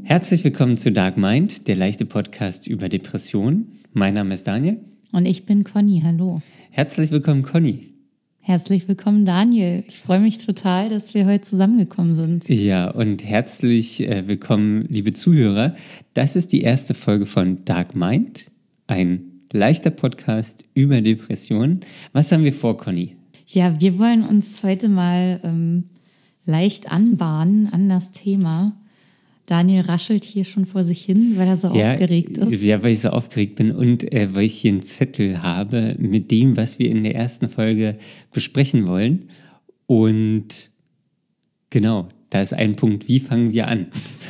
Herzlich willkommen zu Dark Mind, der leichte Podcast über Depressionen. Mein Name ist Daniel. Und ich bin Conny, hallo. Herzlich willkommen, Conny. Herzlich willkommen, Daniel. Ich freue mich total, dass wir heute zusammengekommen sind. Ja, und herzlich willkommen, liebe Zuhörer. Das ist die erste Folge von Dark Mind, ein leichter Podcast über Depressionen. Was haben wir vor, Conny? Ja, wir wollen uns heute mal leicht anbahnen an das Thema. Daniel raschelt hier schon vor sich hin, weil er so aufgeregt ist. Ja, weil ich so aufgeregt bin und weil ich hier einen Zettel habe mit dem, was wir in der ersten Folge besprechen wollen. Und genau, da ist ein Punkt, wie fangen wir an?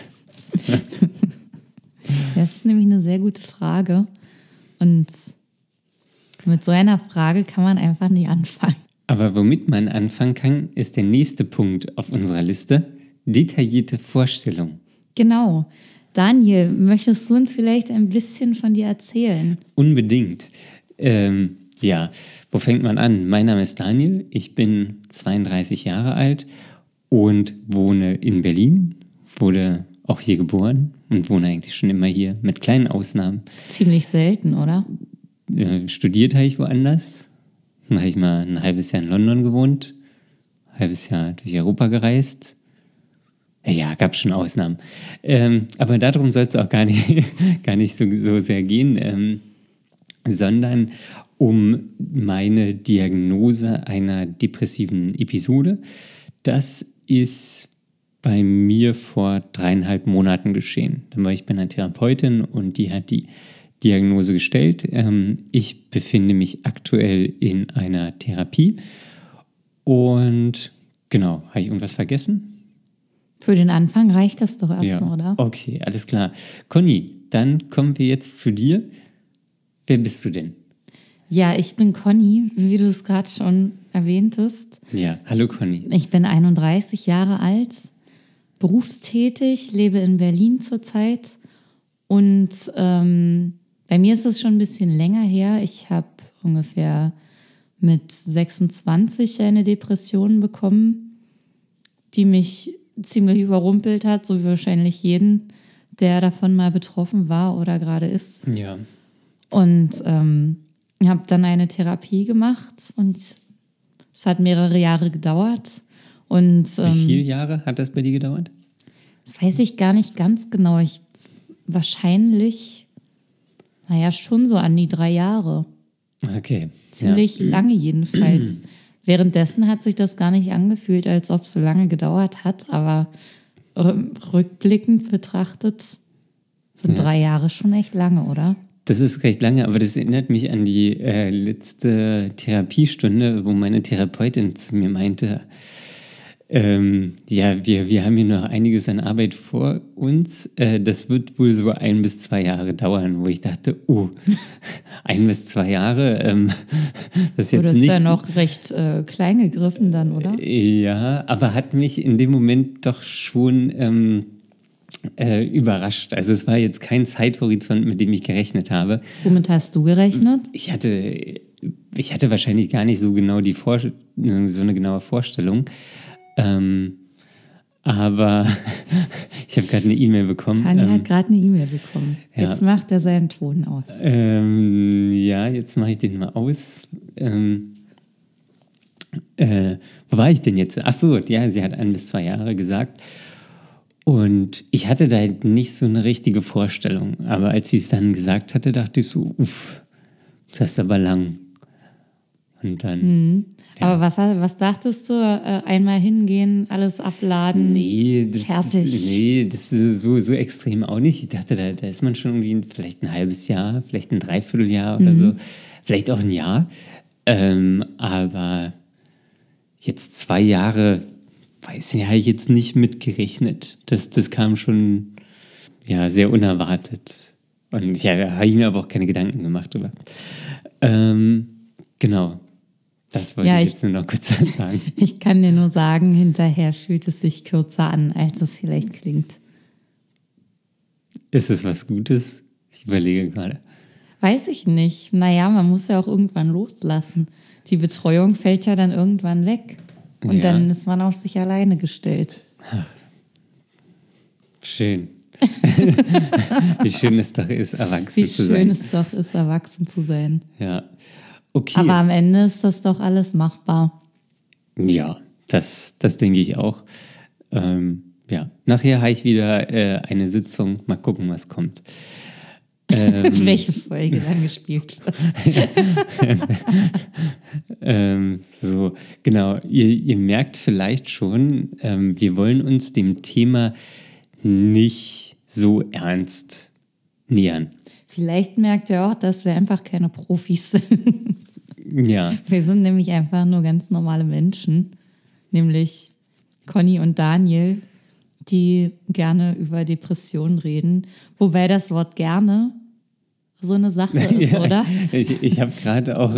Das ist nämlich eine sehr gute Frage. Und mit so einer Frage kann man einfach nicht anfangen. Aber womit man anfangen kann, ist der nächste Punkt auf unserer Liste: detaillierte Vorstellung. Genau. Daniel, möchtest du uns vielleicht ein bisschen von dir erzählen? Unbedingt. Ja, wo fängt man an? Mein Name ist Daniel, ich bin 32 Jahre alt und wohne in Berlin, wurde auch hier geboren und wohne eigentlich schon immer hier, mit kleinen Ausnahmen. Ziemlich selten, oder? Studiert habe ich woanders. Dann habe ich mal ein halbes Jahr in London gewohnt, ein halbes Jahr durch Europa gereist. Ja, gab schon Ausnahmen. Aber darum soll es auch gar nicht so sehr gehen, sondern um meine Diagnose einer depressiven Episode. Das ist bei mir vor 3,5 Monaten geschehen. Dann war ich bei einer Therapeutin und die hat die Diagnose gestellt. Ich befinde mich aktuell in einer Therapie und genau, habe ich irgendwas vergessen? Für den Anfang reicht das doch erstmal, oder? Okay, alles klar. Conny, dann kommen wir jetzt zu dir. Wer bist du denn? Ja, ich bin Conny, wie du es gerade schon erwähntest. Ja, hallo Conny. Ich bin 31 Jahre alt, berufstätig, lebe in Berlin zurzeit. Und bei mir ist es schon ein bisschen länger her. Ich habe ungefähr mit 26 eine Depression bekommen, die mich ziemlich überrumpelt hat, so wie wahrscheinlich jeden, der davon mal betroffen war oder gerade ist. Ja. Und habe dann eine Therapie gemacht und es hat mehrere Jahre gedauert. Und, Wie viele Jahre hat das bei dir gedauert? Das weiß ich gar nicht ganz genau. Wahrscheinlich, schon so an die 3 Jahre. Okay. Ziemlich lange jedenfalls. Währenddessen hat sich das gar nicht angefühlt, als ob es so lange gedauert hat, aber rückblickend betrachtet sind 3 Jahre schon echt lange, oder? Das ist recht lange, aber das erinnert mich an die letzte Therapiestunde, wo meine Therapeutin zu mir meinte, wir haben hier noch einiges an Arbeit vor uns. Das wird wohl so 1 bis 2 Jahre dauern, wo ich dachte, 1 bis 2 Jahre, das ist jetzt das nicht... ist ja noch recht klein gegriffen dann, oder? Ja, aber hat mich in dem Moment doch schon überrascht. Also es war jetzt kein Zeithorizont, mit dem ich gerechnet habe. Womit hast du gerechnet? Ich hatte wahrscheinlich gar nicht so genau so eine genaue Vorstellung. Aber ich habe gerade eine E-Mail bekommen. Tanja hat gerade eine E-Mail bekommen. Ja. Jetzt macht er seinen Ton aus. Jetzt mache ich den mal aus. Wo war ich denn jetzt? Ach so, ja, sie hat 1 bis 2 Jahre gesagt. Und ich hatte da halt nicht so eine richtige Vorstellung. Aber als sie es dann gesagt hatte, dachte ich so, das ist aber lang. Und dann... Ja. Aber was dachtest du? Einmal hingehen, alles abladen, fertig? Das ist so extrem auch nicht. Ich dachte, da ist man schon irgendwie vielleicht ein halbes Jahr, vielleicht ein Dreivierteljahr oder so, vielleicht auch ein Jahr. Aber jetzt 2 Jahre, weiß ich, habe ich jetzt nicht mitgerechnet. Das kam schon sehr unerwartet. Und habe ich mir aber auch keine Gedanken gemacht drüber. Genau. Das wollte ich jetzt nur noch kurz sagen. Ich kann dir nur sagen, hinterher fühlt es sich kürzer an, als es vielleicht klingt. Ist es was Gutes? Ich überlege gerade. Weiß ich nicht. Man muss ja auch irgendwann loslassen. Die Betreuung fällt ja dann irgendwann weg. Und dann ist man auf sich alleine gestellt. Schön. Wie schön es doch ist, erwachsen Wie zu schön sein. es doch ist, erwachsen zu sein. Ja, okay. Aber am Ende ist das doch alles machbar. Ja, das denke ich auch. Ja, nachher habe ich wieder eine Sitzung. Mal gucken, was kommt. Welche Folge dann gespielt wird. So, genau. Ihr merkt vielleicht schon, wir wollen uns dem Thema nicht so ernst nähern. Vielleicht merkt ihr auch, dass wir einfach keine Profis sind. Ja, Wir sind nämlich einfach nur ganz normale Menschen. Nämlich Conny und Daniel, die gerne über Depressionen reden. Wobei das Wort gerne so eine Sache ist, ja, oder? ich habe gerade auch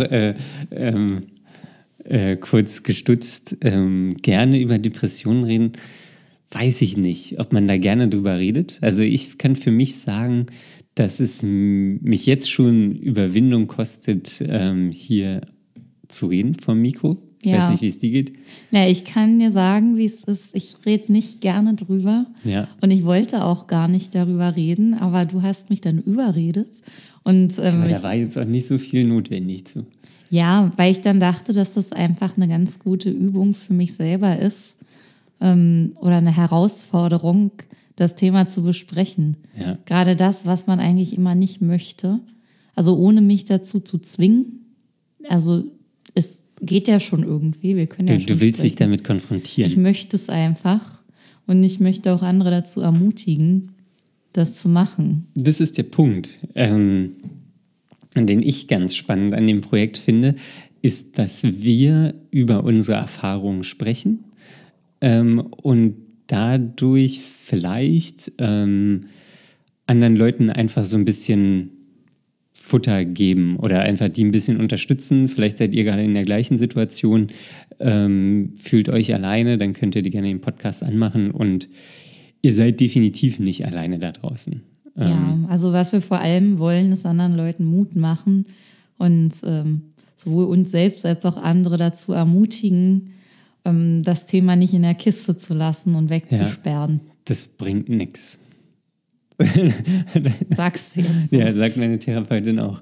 kurz gestutzt. Gerne über Depressionen reden, weiß ich nicht, ob man da gerne drüber redet. Also ich kann für mich sagen, dass es mich jetzt schon Überwindung kostet, hier zu reden vom Mikro. Ich Ja. weiß nicht, wie es dir geht. Ja, ich kann dir sagen, wie es ist. Ich rede nicht gerne drüber. Ja. Und ich wollte auch gar nicht darüber reden, aber du hast mich dann überredet. Und Aber da war jetzt auch nicht so viel notwendig zu. ja, weil ich dann dachte, dass das einfach eine ganz gute Übung für mich selber ist oder eine Herausforderung, das Thema zu besprechen. Ja. Gerade das, was man eigentlich immer nicht möchte. Also ohne mich dazu zu zwingen. Also es geht ja schon irgendwie. Wir können ja schon Du willst dich sprechen. damit konfrontieren. Ich möchte es einfach und ich möchte auch andere dazu ermutigen, das zu machen. Das ist der Punkt, den ich ganz spannend an dem Projekt finde, ist, dass wir über unsere Erfahrungen sprechen und dadurch vielleicht anderen Leuten einfach so ein bisschen Futter geben oder einfach die ein bisschen unterstützen. Vielleicht seid ihr gerade in der gleichen Situation, fühlt euch alleine, dann könnt ihr die gerne den Podcast anmachen und ihr seid definitiv nicht alleine da draußen. Ja, also was wir vor allem wollen, ist anderen Leuten Mut machen und sowohl uns selbst als auch andere dazu ermutigen, das Thema nicht in der Kiste zu lassen und wegzusperren. Das bringt nichts. Sagst du jetzt. So. Ja, sagt meine Therapeutin auch.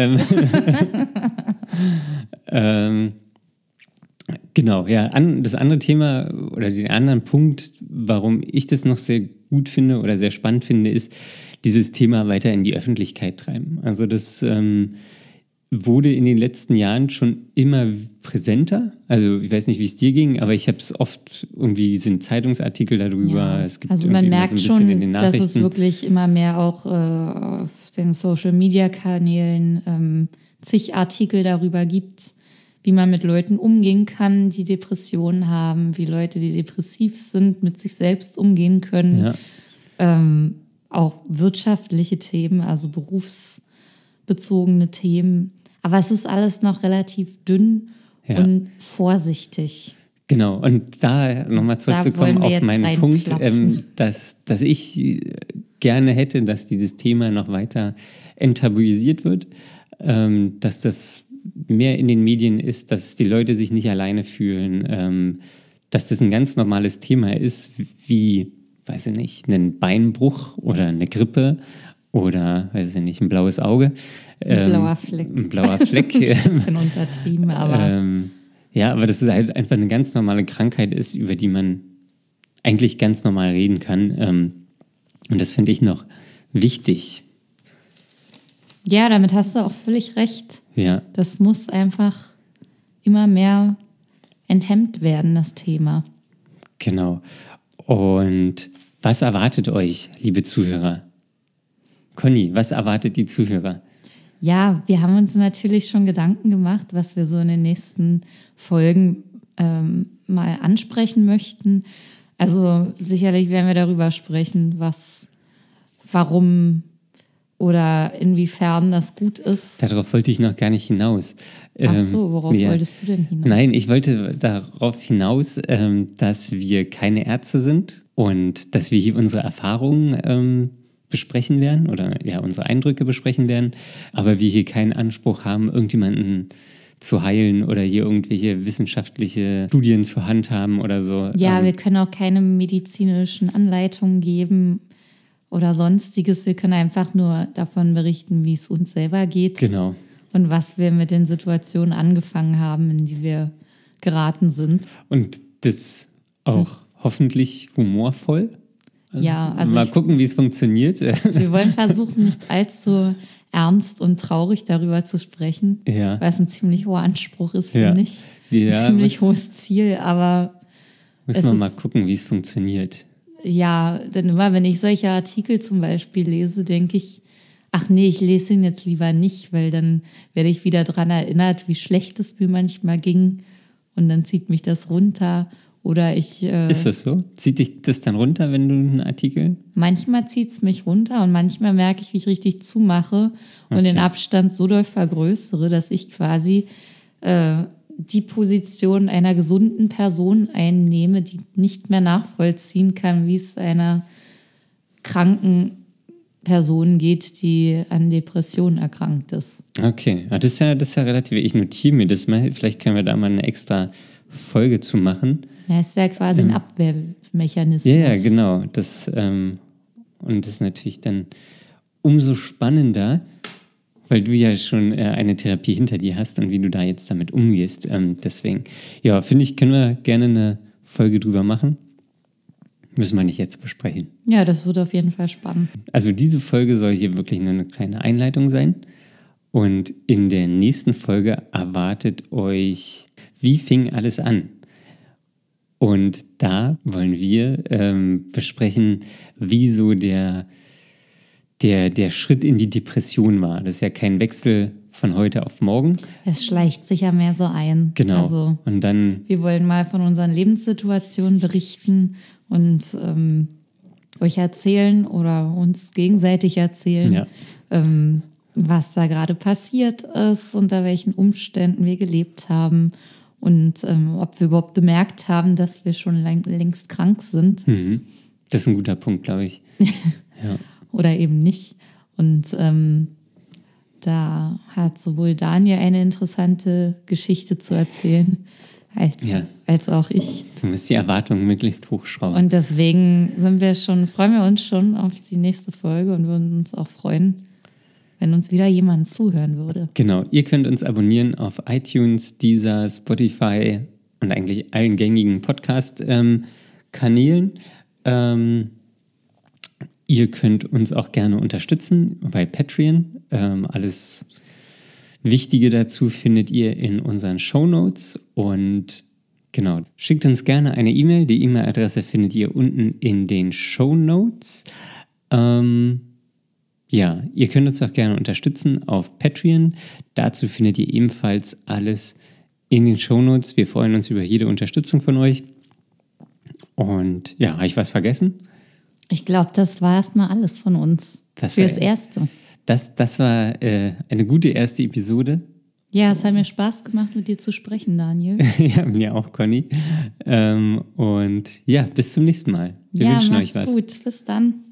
Genau, ja. Das andere Thema oder den anderen Punkt, warum ich das noch sehr gut finde oder sehr spannend finde, ist dieses Thema weiter in die Öffentlichkeit treiben. Also das wurde in den letzten Jahren schon immer präsenter. Also ich weiß nicht, wie es dir ging, aber ich habe es oft, irgendwie sind Zeitungsartikel darüber. Ja. Es gibt Also man irgendwie immer merkt so ein bisschen in den schon, dass es Nachrichten. wirklich immer mehr auch auf den Social-Media-Kanälen zig Artikel darüber gibt, wie man mit Leuten umgehen kann, die Depressionen haben, wie Leute, die depressiv sind, mit sich selbst umgehen können. Ja. Auch wirtschaftliche Themen, also berufsbezogene Themen. Aber es ist alles noch relativ dünn Ja. und vorsichtig. Genau, und da nochmal wollen zurückzukommen wir auf jetzt meinen Punkt, reinplatzen. dass ich gerne hätte, dass dieses Thema noch weiter enttabuisiert wird, dass das mehr in den Medien ist, dass die Leute sich nicht alleine fühlen, dass das ein ganz normales Thema ist, wie, weiß ich nicht, ein Beinbruch oder eine Grippe oder, weiß ich nicht, ein blaues Auge. Ein blauer Fleck. Ein blauer Fleck. Bisschen untertrieben, aber Ja, aber dass es halt einfach eine ganz normale Krankheit ist, über die man eigentlich ganz normal reden kann. Und das finde ich noch wichtig. ja, damit hast du auch völlig recht. Ja, Das muss einfach immer mehr enthemmt werden, das Thema. genau. Und was erwartet euch, liebe Zuhörer? Conny, was erwartet die Zuhörer? Ja, wir haben uns natürlich schon Gedanken gemacht, was wir so in den nächsten Folgen mal ansprechen möchten. Also sicherlich werden wir darüber sprechen, warum oder inwiefern das gut ist. Darauf wollte ich noch gar nicht hinaus. Ach so, worauf ja. wolltest du denn hinaus? Nein, ich wollte darauf hinaus, dass wir keine Ärzte sind und dass wir hier unsere Erfahrungen besprechen werden oder ja, unsere Eindrücke besprechen werden, aber wir hier keinen Anspruch haben, irgendjemanden zu heilen oder hier irgendwelche wissenschaftliche Studien zur Hand haben oder so. Ja, wir können auch keine medizinischen Anleitungen geben oder sonstiges. Wir können einfach nur davon berichten, wie es uns selber geht. Genau. Und was wir mit den Situationen angefangen haben, in die wir geraten sind. Und das auch hoffentlich humorvoll. Ja, also mal gucken, wie es funktioniert. wir wollen versuchen, nicht allzu ernst und traurig darüber zu sprechen, Ja. weil es ein ziemlich hoher Anspruch ist, Ja. finde ich. Ja, Ein ziemlich hohes Ziel, aber müssen es wir ist- mal gucken, wie es funktioniert. ja, denn immer wenn ich solche Artikel zum Beispiel lese, denke ich, ach nee, ich lese ihn jetzt lieber nicht, weil dann werde ich wieder daran erinnert, wie schlecht es mir manchmal ging und dann zieht mich das runter. Oder Ist das so? Zieht dich das dann runter, wenn du einen Artikel? manchmal zieht es mich runter und manchmal merke ich, wie ich richtig zumache und Okay. den Abstand so doll vergrößere, dass ich quasi die Position einer gesunden Person einnehme, die nicht mehr nachvollziehen kann, wie es einer kranken Person geht, die an Depressionen erkrankt ist. Okay, das ist ja relativ. Ich notiere mir das mal. Vielleicht können wir da mal eine extra Folge zu machen. Das ist ja quasi ein Abwehrmechanismus. Ja, genau. Und das ist natürlich dann umso spannender, weil du ja schon eine Therapie hinter dir hast und wie du da jetzt damit umgehst. Deswegen, ja, finde ich, können wir gerne eine Folge drüber machen. Müssen wir nicht jetzt besprechen. Ja, das wird auf jeden Fall spannend. Also diese Folge soll hier wirklich nur eine kleine Einleitung sein. Und in der nächsten Folge erwartet euch, wie fing alles an? Und da wollen wir besprechen, wie so der Schritt in die Depression war. Das ist ja kein Wechsel von heute auf morgen. Es schleicht sich ja mehr so ein. Genau. Also Und dann, wir wollen mal von unseren Lebenssituationen berichten und euch erzählen oder uns gegenseitig erzählen, Ja. Was da gerade passiert ist, unter welchen Umständen wir gelebt haben und ob wir überhaupt bemerkt haben, dass wir schon längst krank sind das ist ein guter Punkt, glaube ich. Ja. oder eben nicht. Und da hat sowohl Daniel eine interessante Geschichte zu erzählen, als auch ich. Du musst die Erwartungen möglichst hochschrauben. Und deswegen freuen wir uns schon auf die nächste Folge und würden uns auch freuen, wenn uns wieder jemand zuhören würde. Genau, ihr könnt uns abonnieren auf iTunes, Deezer, Spotify und eigentlich allen gängigen Podcast-Kanälen. Ihr könnt uns auch gerne unterstützen bei Patreon. Alles Wichtige dazu findet ihr in unseren Shownotes. Und genau, schickt uns gerne eine E-Mail. Die E-Mail-Adresse findet ihr unten in den Shownotes. Ja, ihr könnt uns auch gerne unterstützen auf Patreon. Dazu findet ihr ebenfalls alles in den Shownotes. Wir freuen uns über jede Unterstützung von euch. Und ja, habe ich was vergessen? Ich glaube, das war erstmal alles von uns. Fürs Erste. Das war eine gute erste Episode. Ja, es hat mir Spaß gemacht, mit dir zu sprechen, Daniel. Ja, mir auch, Conny. Und ja, bis zum nächsten Mal. Wir wünschen euch was. Gut, bis dann.